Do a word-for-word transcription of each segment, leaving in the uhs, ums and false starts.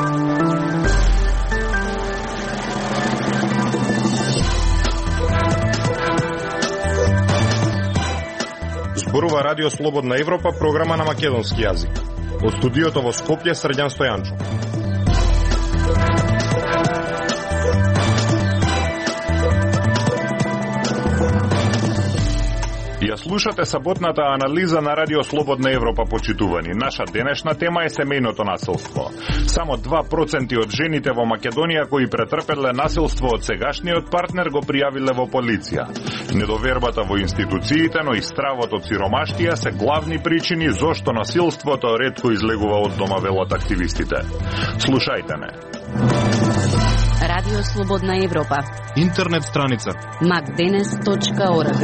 Зборува Радио Слободна Европа, програма на македонски јазик. Од студиото во Скопје, Срđan Стојанчо. Ја слушате саботната анализа на Радио Слободна Европа, почитувани. Наша денешна тема е семејното насилство. Само два проценти од жените во Македонија кои претрпеле насилство од сегашниот партнер го пријавиле во полиција. Недовербата во институциите, но и стравот од сиромаштија се главни причини зошто насилството ретко излегува од дома, велат активистите. Слушајте ме. Радио Слободна Европа. Интернет страница макденес точка орг.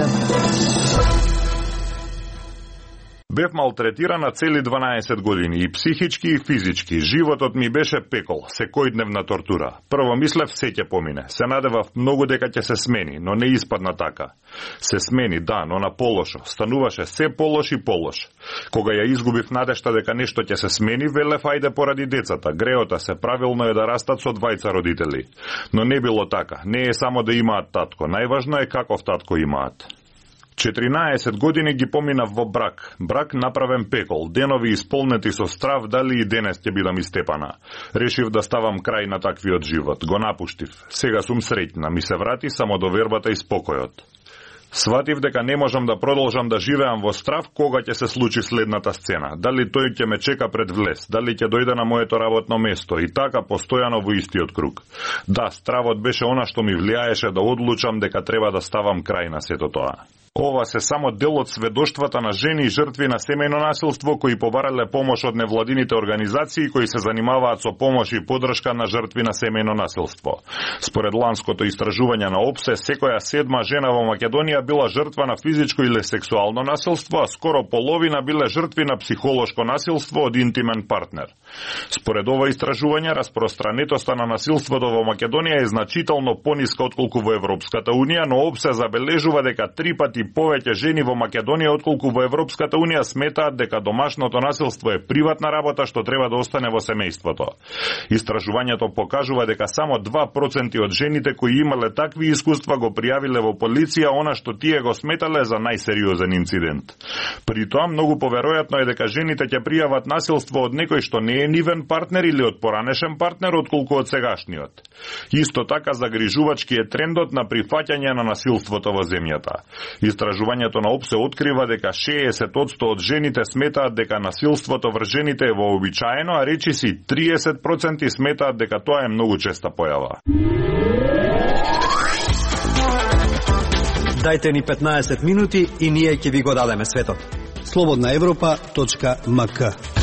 Бев малтретирана цели дванаесет години, и психички и физички. Животот ми беше пекол, секојдневна тортура. Прво мислев се ќе помине. Се надевав многу дека ќе се смени, но не испадна така. Се смени, да, но на полошо. Стануваше се полош и полош. Кога ја изгубив надежта дека нешто ќе се смени, велев ајде поради децата. Греота се правилно е да растат со двајца родители. Но не било така. Не е само да имаат татко. Најважно е каков татко имаат. четиринаесет години ги поминав во брак. Брак направен пекол, денови исполнети со страв дали и денес ќе бидам истепана. Решив да ставам крај на таквиот живот. Го напуштив. Сега сум среќна, ми се врати самодовербата и спокојот. Сватив дека не можам да продолжам да живеам во страв кога ќе се случи следната сцена. Дали тој ќе ме чека пред влез, дали ќе дојде на моето работно место, и така постојано во истиот круг. Да, стравот беше она што ми влијаеше да одлучам дека треба да ставам крај на сето тоа. Ова се само дел од сведоштвата на жени и жртви на семејно насилство кои побарале помош од невладините организации кои се занимаваат со помош и поддршка на жртви на семејно насилство. Според ланското истражување на ОПСЕ, секоја седма жена во Македонија била жртва на физичко или сексуално насилство, а скоро половина биле жртви на психолошко насилство од интимен партнер. Според ова истражување, распространетоста на насилството во Македонија е значително пониска отколку во Европската унија, но ОПСЕ забележува дека три пати повеќе жени во Македонија отколку во Европската унија сметаат дека домашното насилство е приватна работа што треба да остане во семејството. Истражувањето покажува дека само два проценти од жените кои имале такви искуства го пријавиле во полиција она што тие го сметале за најсериозен инцидент. При тоа многу поверојатно е дека жените ќе пријават насилство од некој што не е нивен партнер или од поранешен партнер отколку од сегашниот. Исто така загрижувачки е трендот на прифаќање на насилството во земјата. Истражувањето на ОПСЕ открива дека шеесет проценти од жените сметаат дека насилството врз жените е вообичаено, а речиси триесет проценти сметаат дека тоа е многу честа појава. Дајте ни петнаесет минути и ние ќе ви го дадеме светот. слободна европа точка мк.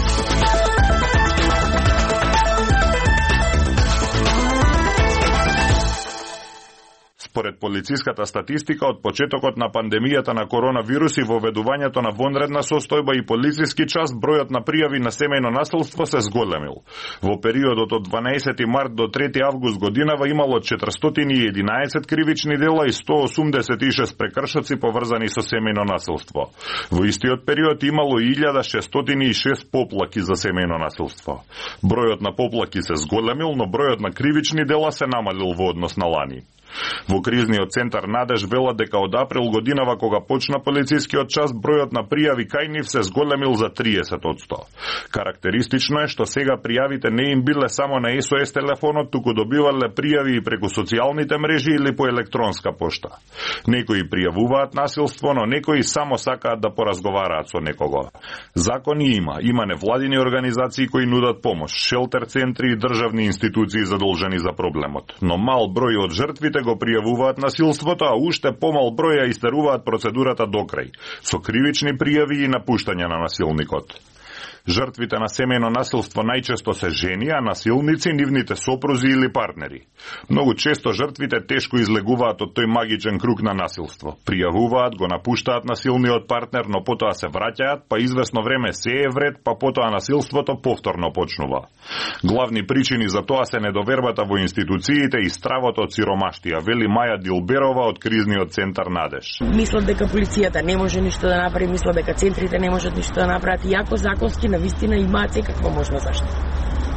Според полициската статистика, од почетокот на пандемијата на коронавирус и воведувањето на вонредна состојба и полициски час, бројот на пријави на семејно насилство се зголемил. Во периодот од дванаесети март до трети август годинава имало четиристотини и единаесет кривични дела и сто осумдесет и шест прекршоци поврзани со семејно насилство. Во истиот период имало илјада шестстотини и шест поплаки за семејно насилство. Бројот на поплаки се зголемил, но бројот на кривични дела се намалил во однос на лани. Во кризниот центар Надеж велат дека од април годинава кога почна полицискиот час, бројот на пријави кај нив се зголемил за триесет проценти. Карактеристично е што сега пријавите не им биле само на ес о ес телефонот, туку добивале пријави и преку социјалните мрежи или по електронска пошта. Некои пријавуваат насилство, но некои само сакаат да поразговараат со некого. Закони има, има невладини организации кои нудат помош, шелтер центри и државни институции задолжени за проблемот. Но мал број од жртвите го пријавуваат насилството, а уште помал број ја истеруваат процедурата до крај, со кривични пријави и напуштање на насилникот. Жртвите на семејно насилство најчесто се жени, а насилници нивните сопрузи или партнери. Многу често жртвите тешко излегуваат од тој магичен круг на насилство. Пријавуваат, го напуштаат насилниот партнер, но потоа се враќаат, па извесно време се е вред, па потоа насилството повторно почнува. Главни причини за тоа се недовербата во институциите и стравот од сиромаштија, вели Маја Дилберова од кризниот центар Надеж. Мислат дека полицијата не може ништо да направи, мислат дека центрите не можат ништо да направат, иако законски на вистина имаат секаква можна заштита.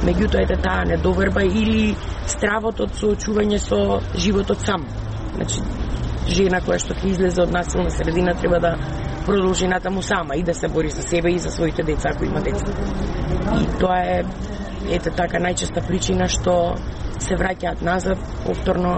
Меѓутоа ете таа недоверба или стравот од соочување со животот сам. Значи, жена која што ќе излезе од насилна средина треба да продолжи натаму сама и да се бори за себе и за своите деца, ако има деца. И тоа е, ете така, најчеста причина што се враќаат назад, повторно,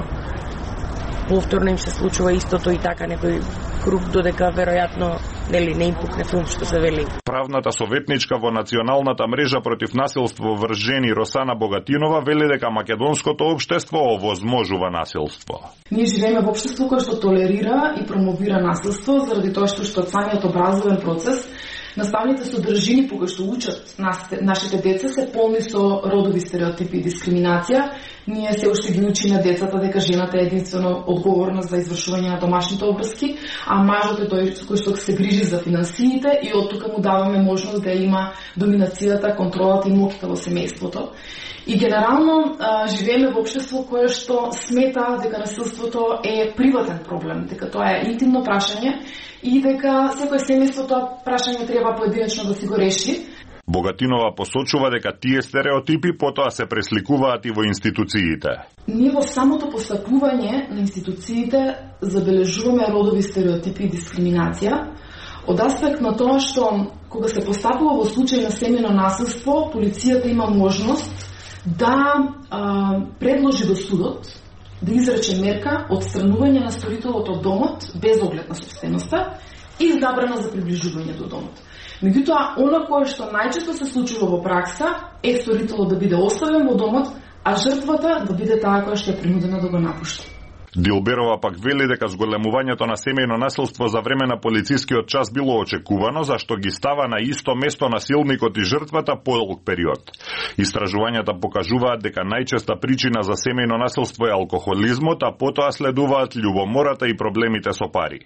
повторно им се случува истото и така некој круг, додека веројатно нели не им пукне филм, што се вели. Правната советничка во Националната мрежа против насилство врз жени Росана Богатинова вели дека македонското општество овозможува насилство. Ние живееме во општество кое што толерира и промовира насилство заради тоа што што самиот образовен процес, наставните содржини по кои што учат нашите деца се полни со родови стереотипи и дискриминација. Ние се уште ги учиме децата дека жената е единствено одговорна за извршување на домашните обврски, а мажот е тој кој што се грижи за финансиите и од тука му даваме можност да има доминацијата, контролата и моќта во семејството. И генерално а, живееме во општество кое што смета дека насилството е приватен проблем, дека тоа е интимно прашање и дека секој семејство тоа прашање треба поединечно да си го реши. Богатинова посочува дека тие стереотипи потоа се пресликуваат и во институциите. Ние во самото постапување на институциите забележуваме родови стереотипи и дискриминација од аспект на тоа што кога се постапува во случај на семејно насилство, полицијата има можност да а, предложи до судот да изрече мерка одстранување на сторителот од домот без оглед на собственоста и забрана за приближување до домот. Меѓутоа, она кое што најчесто се случува во пракса е сторителот да биде оставен во домот, а жртвата да биде таа која што е принудена да го напушти. Дилберова пак вели дека зголемувањето на семејно насилство за време на полицискиот час било очекувано, зашто ги става на исто место насилникот и жртвата подолг период. Истражувањата покажуваат дека најчеста причина за семејно насилство е алкохолизмот, а потоа следуваат љубомората и проблемите со пари.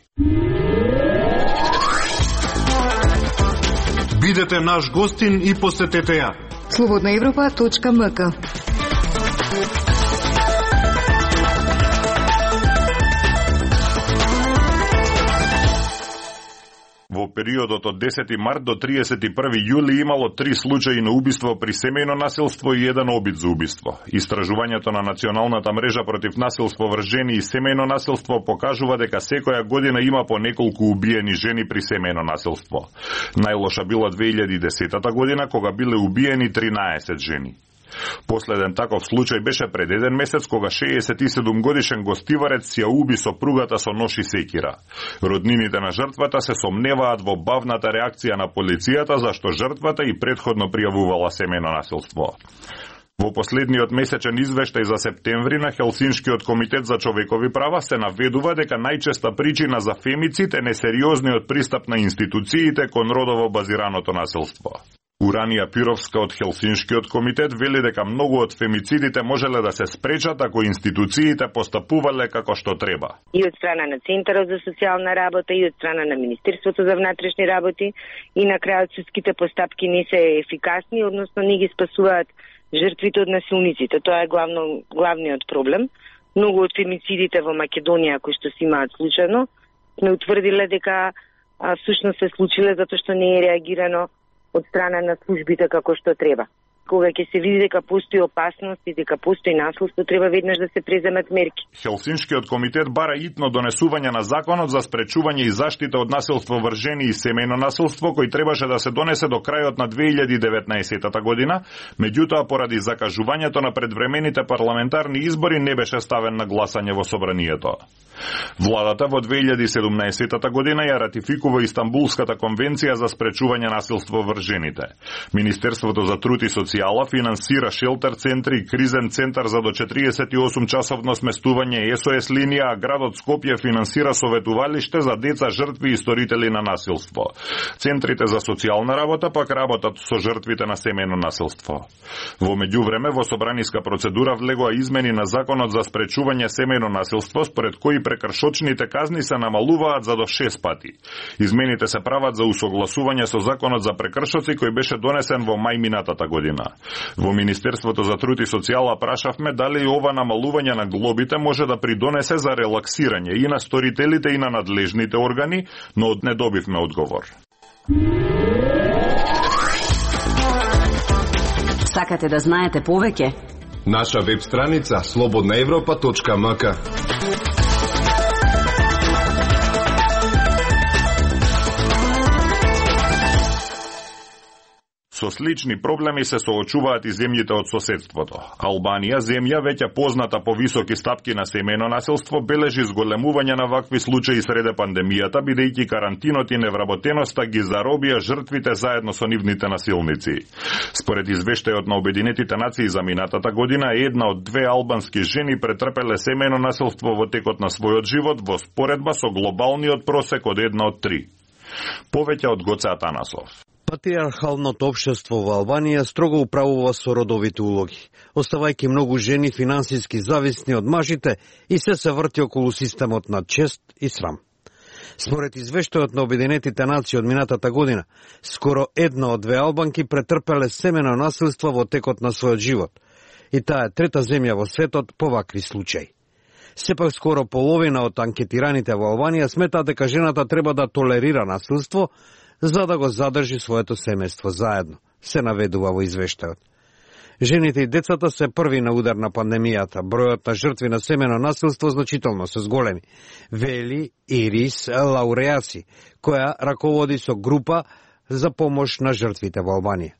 Бидете наш гостин и посетете ја. слободна европа точка ем ка. Во периодот од десети март до триесет и први јули имало три случаи на убиство при семејно насилство и еден обид за убиство. Истражувањето на Националната мрежа против насилство врз жени и семејно насилство покажува дека секоја година има по неколку убиени жени при семејно насилство. Најлоша била две илјади и десетата година, кога биле убиени тринаесет жени. Последен таков случај беше пред еден месец, кога шеесет и седум годишен гостиварец си ја уби сопругата со нож и секира. Роднините на жртвата се сомневаат во бавната реакција на полицијата, зашто жртвата и претходно пријавувала семејно насилство. Во последниот месечен извештај за септември на Хелсиншкиот комитет за човекови права се наведува дека најчеста причина за фемицид е несериозниот пристап на институциите кон родово базираното насилство. Уранија Пировска од Хелсиншкиот комитет вели дека многу од фемицидите можеле да се спречат ако институциите постапувале како што треба. И од страна на Центарот за социјална работа, и од страна на Министерството за внатрешни работи, и на крајот судските постапки не се ефикасни, односно не ги спасуваат жртвите од насилниците. Тоа е главно, главниот проблем. Многу од фемицидите во Македонија кои што се имаат случајно, сме утврдиле дека а, всушност се случиле затоа што не е реагирано од страна на службите како што треба. Кога ќе се види дека постои опасност и дека постои насилство, треба веднаш да се преземат мерки. Хелсиншкиот комитет бара итно донесување на законот за спречување и заштита од насилство врз жени и семејно насилство, кој требаше да се донесе до крајот на две илјади и деветнаесетата година, меѓутоа поради закажувањето на предвремените парламентарни избори не беше ставен на гласање во собранието. Владата во две илјади и седумнаесетата година ја ратификува Истанбулската конвенција за спречување насилство врз жените. Министерството за труд и социјала финансира шелтер центри и кризен центар за до четириесет и осум часовно сместување ес о ес линија, а градот Скопје финансира советувалиште за деца жртви и сторители на насилство. Центрите за социјална работа пак работат со жртвите на семејно насилство. Во меѓувреме во собраниска процедура влегоа измени на законот за спречување семејно насилство, според кои прекршочните казни се намалуваат за до шест пати. Измените се прават за усогласување со законот за прекршоци кој беше донесен во мај минатата година. Во Министерството за труд и социјала прашавме дали ова намалување на глобите може да придонесе за релаксирање и на сторителите и на надлежните органи, но не добивме одговор. Сакате да знаете повеќе? Наша веб страница слободна европа точка ем ка. Со слични проблеми се соочуваат и земјите од соседството. Албанија, земја веќе позната по високи стапки на семејно насилство, бележи зголемување на вакви случаи среде пандемијата, бидејќи карантинот и невработеноста ги заробија жртвите заедно со нивните насилници. Според извештајот на Обединетите нации за минатата година, една од две албански жени претрпеле семејно насилство во текот на својот живот во споредба со глобалниот просек од една од три. Повеќе од Гоце Атанасов. Патриархалното општество во Албанија строго управува со родовите улоги, оставајќи многу жени финансиски зависни од мажите и се се врти околу системот на чест и срам. Според извештајот на Обединетите нации од минатата година, скоро една од две албанки претрпеле семено насилство во текот на својот живот, и таа е трета земја во светот по вакви случаи. Сепак скоро половина од анкетираните во Албанија сметаат дека жената треба да толерира насилство за да го задржи своето семејство заедно, се наведува во извештајот. Жените и децата се први на удар на пандемијата. Бројот на жртви на семено насилство значително се зголеми, вели Ирис Лауреаси, која раководи со група за помош на жртвите во Албанија.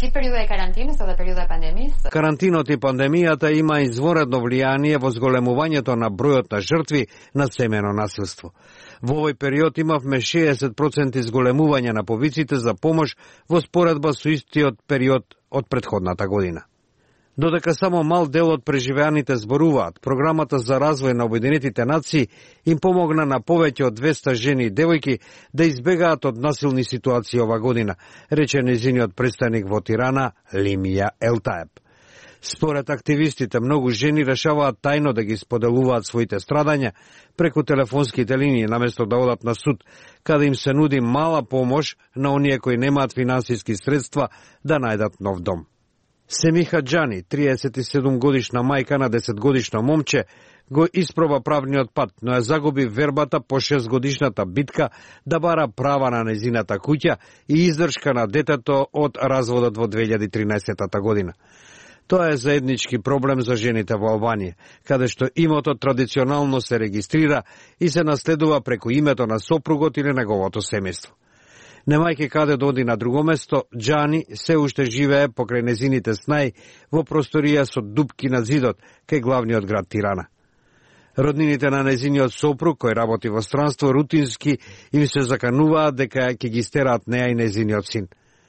Карантинот и пандемијата има изворедно влијание во зголемувањето на бројот на жртви на семено насилство. Во овој период имавме шеесет проценти зголемување на повиците за помош во споредба со истиот период од претходната година. Додека само мал дел од преживеаните зборуваат, програмата за развој на Обединетите нации им помогна на повеќе од двеста жени и девојки да избегаат од насилни ситуации ова година, рече нејзиниот представник во Тирана Лимија Елтаеб. Според активистите, многу жени решаваат тајно да ги споделуваат своите страдања преку телефонските линии, наместо да одат на суд, каде им се нуди мала помош на оние кои немаат финансиски средства да најдат нов дом. Семиха Џани, триесет и седум годишна мајка на десет годишно момче, го испроба правниот пат, но ја загуби вербата по шест годишната битка да бара права на незината куќа и издршка на детето од разводот во две илјади и тринаесетта година. Тоа е заеднички проблем за жените во Албанија, каде што имото традиционално се регистрира и се наследува преку името на сопругот или неговото семејство. Немајќи каде да оди на друго место, Џани се уште живее покрај незините снаи во просторија со дупки на зидот кај главниот град Тирана. Роднините на незиниот сопруг, кој работи во странство, рутински им се закануваат дека ќе ги стераат неа и незиниот син.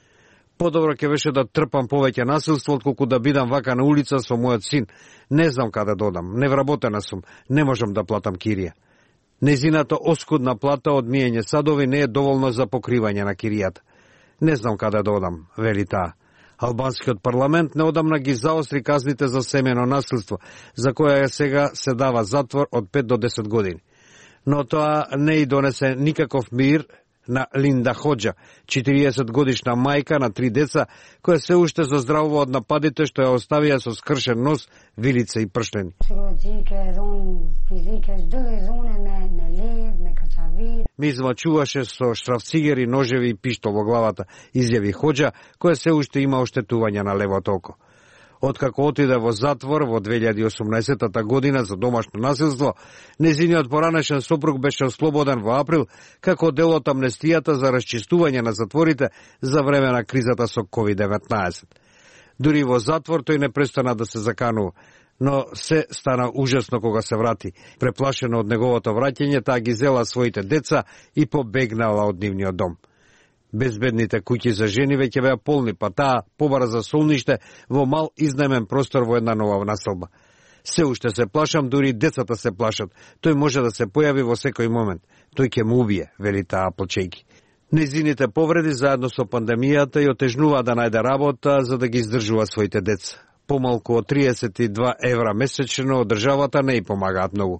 Подобро ќе беше да трпам повеќе насилство, отколку да бидам вака на улица со мојот син. Не знам каде да одам, невработена сум, не можам да платам кирија. Незината оскудна плата од миење садови не е доволно за покривање на киријата. Не знам каде да одам, вели таа. Албанскиот парламент неодамна ги заостри казните за семено насилство, за која сега се дава затвор од пет до десет години. Но тоа не и донесе никаков мир на Линда Хоџа, четириесет годишна мајка на три деца, која се уште заздравува од нападите што ја оставија со скршен нос, вилица и прштени. Ми измачуваше со штрафцигери, ножеви и пиштол во главата, изјави Хоџа, која се уште има оштетување на левото око. Откако отиде во затвор во две илјади и осумнаесетта година за домашно насилство, незиниот поранешен сопруг беше ослободен во април како дел од амнестијата за расчистување на затворите за време на кризата со ковид деветнаесет. Дури во затвор тој не престана да се заканува, но се стана ужасно кога се врати. Преплашено од неговото враќање, таа ги зела своите деца и побегнала од нивниот дом. Безбедните куќи за жени веќе беа полни, па таа побара за солниште во мал изнаемен простор во една нова населба. Се уште се плашам, дури децата се плашат. Тој може да се појави во секој момент. Тој ќе му убие, вели таа плачејки. Незините повреди заедно со пандемијата ја отежнува да најде работа за да ги издржува своите деца. Помалку од триесет и два евра месечно од државата не и помагаат многу.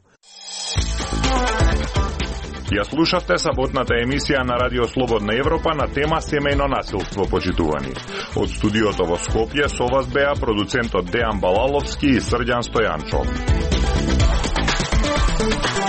Ја слушавте саботната емисија на Радио Слободна Европа на тема семејно насилство, почитувани. Од студиото во Скопје со вас беа продуцентот Дејан Балаловски и Срđan Стојанчов.